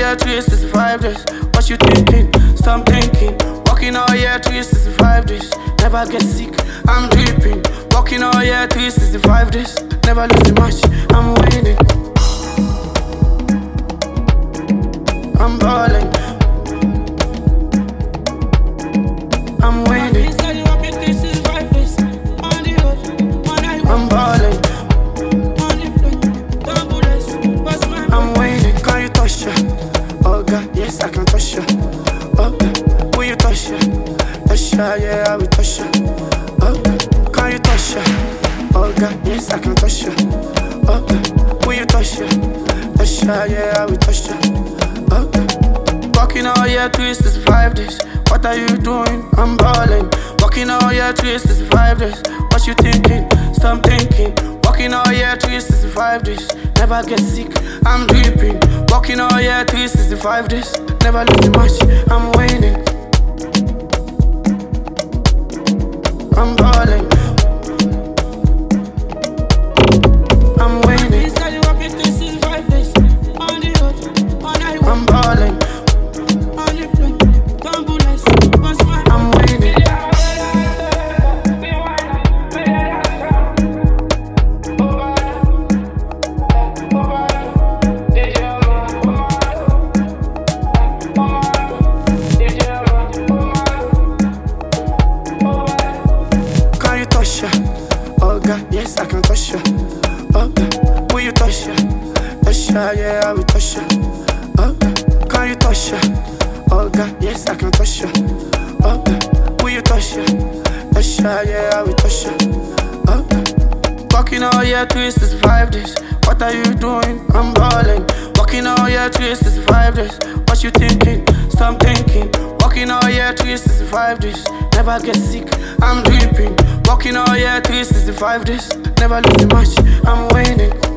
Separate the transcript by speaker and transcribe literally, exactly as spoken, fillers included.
Speaker 1: year, three sixty-five days. What you thinking? Stop thinking. Walking all year, three sixty-five days. Never get sick, I'm dripping. Walking all year, three sixty-five days. Never losing much, I'm winning. I'm balling. I'm winning. I'm balling. I'm winning. Can you touch ya? Oh God, yes I can touch ya. Oh God, will you touch ya? Touch ya, yeah I will touch ya. Oh God, can you touch ya? Oh God, yes I can touch ya. Oh God, will you touch ya? Touch ya, yeah I will touch ya. Oh God, walking all year three sixty-five days. What are you doing? I'm balling. Walking all year three sixty-five days. What you thinking? Stop thinking. Walking all year three sixty-five days. Never get sick, I'm dripping. Walking all year three sixty-five days. Never losing much, I'm winning. I'm balling. I'm winning. I'm balling. I'm winning. Can you touch ya? Oh God, yes I can touch ya. Oh God, will you touch ya? Touch ya, yeah I will touch ya. Oh God, can you touch ya? Oh God, yes I can touch ya. Oh God, will you touch ya? Touch ya, yeah I will touch ya. Oh God, walking all year three sixty-five days. What are you doing? I'm balling. Walking all year three sixty-five days. What you thinking? Stop thinking. Walking all year three sixty-five days. Never get sick, I'm dripping. Walking all year three sixty-five days. Never losing much, I'm winning.